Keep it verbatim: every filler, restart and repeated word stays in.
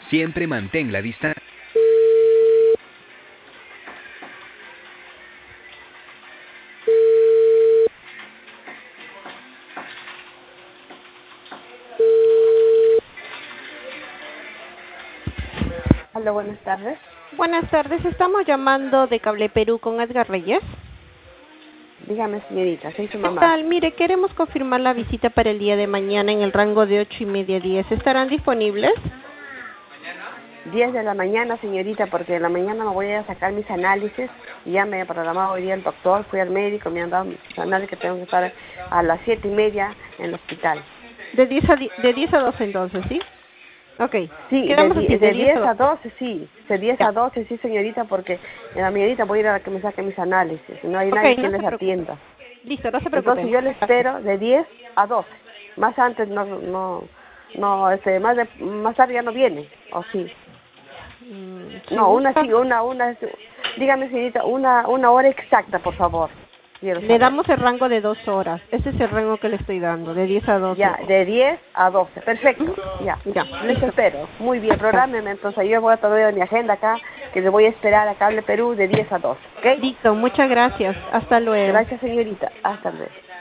Siempre mantén la distancia. Hola, buenas tardes. Buenas tardes, estamos llamando de Cable Perú con Edgar Reyes. Dígame, señorita, soy su ¿Qué mamá. tal? Mire, queremos confirmar la visita para el día de mañana en el rango de ocho y media a diez. ¿Estarán disponibles? diez de la mañana, señorita, porque en la mañana me voy a sacar mis análisis. Y ya me he programado hoy día el doctor, fui al médico, me han dado mis análisis que tengo que estar a las siete y media en el hospital. De diez a, di- de diez a doce entonces, ¿sí? Ok, Sí, de, quedamos di- así, de de diez a diez a doce. doce, sí. De diez Ya. a doce, sí, señorita, porque en la mañanita voy a ir a que me saque mis análisis. No hay Ok, nadie no quien se les preocupe. atienda. Listo, no se preocupe. Entonces yo le Muchas gracias. espero de diez a doce. Más antes no, no, no, este, más de, más tarde ya no viene, ¿o sí? Mm, si No, una gusta, sí, una, una, dígame, señorita, una, una hora exacta, por favor. Quiero le saber. damos el rango de dos horas. Ese es el rango que le estoy dando, de diez a doce. Ya, de diez a doce. Ujú. Perfecto, ya. Ya, Les listo. espero. Muy bien, Ya. prográmeme. Entonces yo voy a poner en mi agenda acá, que le voy a esperar a Cable Perú de diez a doce. ¿Ok? Listo, muchas gracias. Hasta luego. Gracias, señorita. Hasta luego.